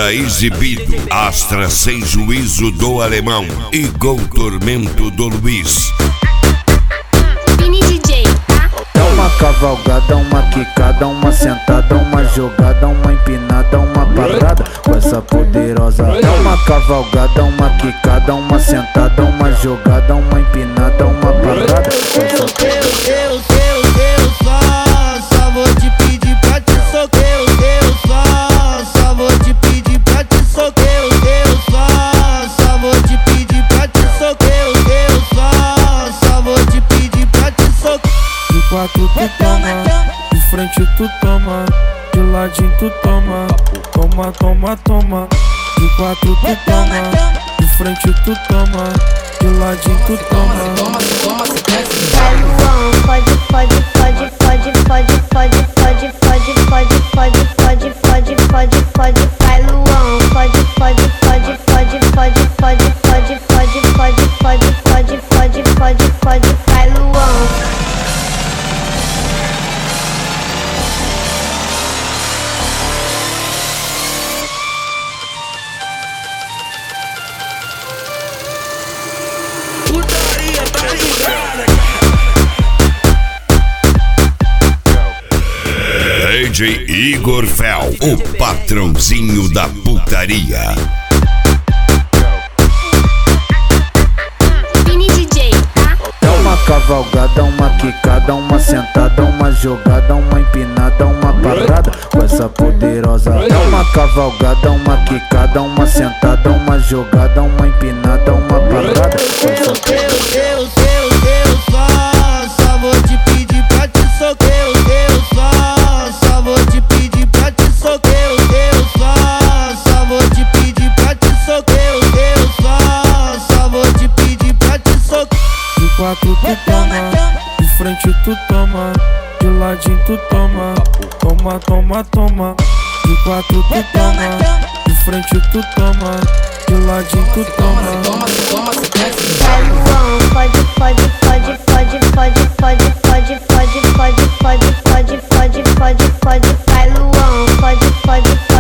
Ultra exibido, Astra sem juízo do alemão e Gol Tormento do Luiz. Vini DJ, tá? É uma cavalgada, uma quicada, uma sentada, uma jogada, uma empinada, uma parada com essa poderosa. É uma cavalgada, uma quicada, uma sentada, uma jogada, uma empinada, uma parada com essa Eu só vou te pedir pra te soquear. Só vou te pedir pra te soquear. Eu só vou te pedir pra te soquear. Eu só vou te pedir pra te soquear. De quatro tu toma, de frente tu toma, de ladinho tu toma, toma, toma, toma. De quatro tu toma, de frente tu toma, de ladinho tu toma. Vai Luan, pode. Vai Luan, pode. Vai Luan. Putaria, tá ligada? DJ Igor Fel, o patrãozinho da putaria. Vini DJ, tá? É uma cavalgada, uma quicada, uma sentada, uma jogada, uma empinada, uma parada com essa poderosa. É uma cavalgada, uma quicada, uma sentada, uma jogada, uma empinada, uma parada com essa poderosa. Eu só vou te pedir pra te soquear. Eu só vou te pedir pra te soquear. Eu só vou te pedir pra te soquear. Eu só vou te pedir pra te soquear. De quatro tu toma, de frente tu toma, de ladinho tu toma, toma, toma, toma. De quatro tu toma, de frente tu toma, de ladinho tu toma. Vai Luan, pode. Vai Luan, pode.